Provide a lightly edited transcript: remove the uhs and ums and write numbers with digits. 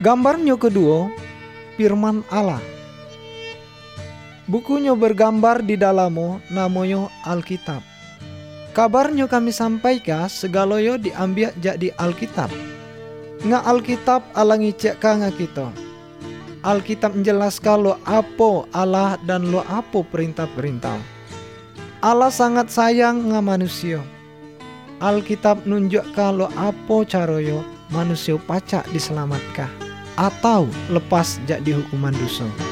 Gambarnya kedua, firman Allah. Bukunya bergambar di dalamnya namanya Alkitab. Kabarnya kami sampaikan segaloyo diambil jadi Alkitab. Nga Alkitab alangi cekka nga kita. Alkitab menjelaskan lo apa Allah dan lo apa perintah-perintah. Allah sangat sayang nga manusia. Alkitab nunjukkan lo apa caroyo manusia pacak diselamatkan atau lepas jadi hukuman dosa.